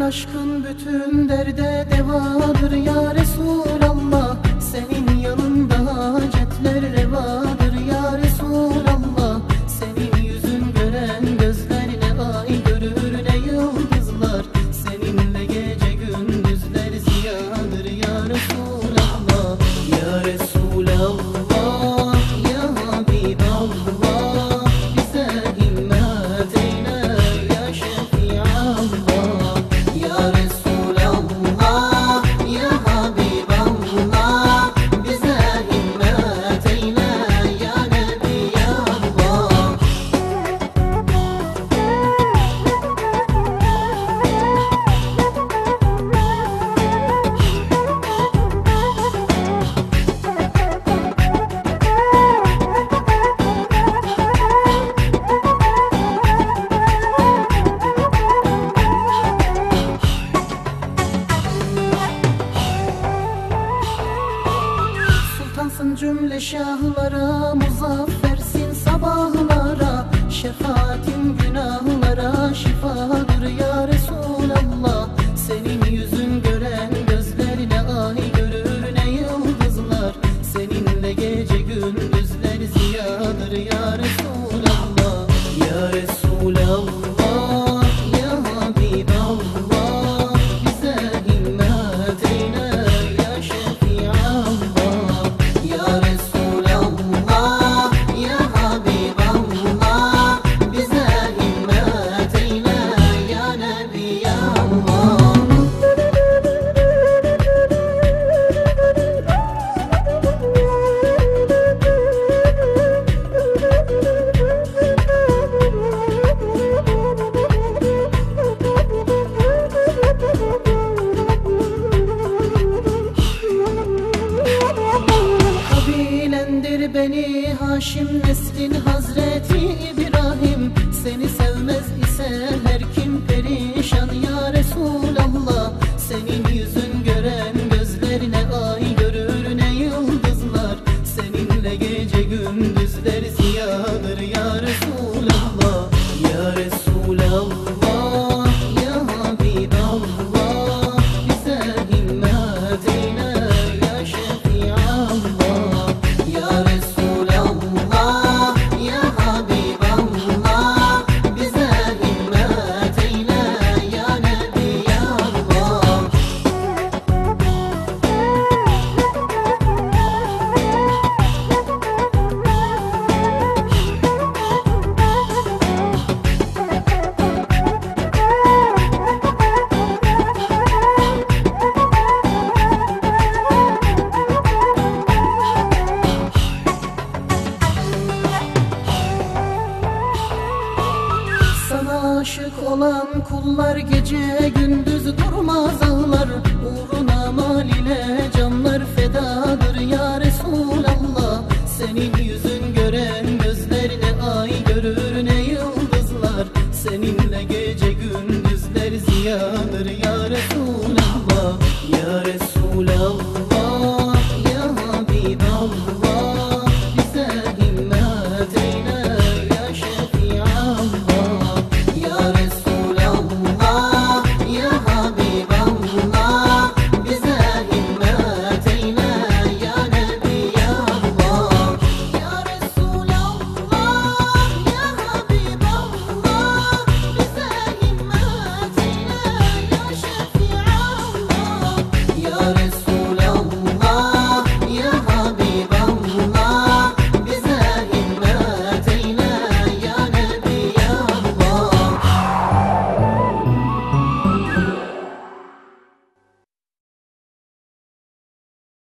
aşkın bütün derde devadır ya Resulallah. Senin yanında hacetler revadır ya Resulallah. Senin yüzün gören gözler ne ay görür ne yıldızlar. Seninle gece gündüzler ziyadır ya Resulallah. Ya Resulallah, ya Habiballah, bize himmet eyle ya Şefiallah. Ya Resulallah, ya Habiballah, bize himmet eyle ya Nebiyallah. Sultansın cümle şahlara, muzaffersin sabahlara. Şefaatin günahlara şifadır ya Resulallah. Senin yüzün gören gözlerine ay görür ne yıldızlar. Seninle gece gündüzler ziyadır ya Resulallah. Ya Resulallah, ya Habiballah, bize himmet eyle ya Şefiallah. Ya Resulallah, ya Habiballah, bize himmet eyle ya Nebiyallah. Kabilendir Beni Haşim, neslin Hazreti İbrahim. Seni sevmez ise her kim perişan ya Resulallah. Senin yüzün gören gözlerine ay görür ne yıldızlar. Seninle gece gündüzler ziyadır ya Resulallah. Ya Resulallah, ya Habiballah, bize himmet eyle ya Şefiallah. Ya Resulallah, ya Habiballah, bize himmet eyle ya Nebiyallah. Sana aşık olan kullar gece gündüz durmaz ağlar. Uğruna mal ile canlar fedadır ya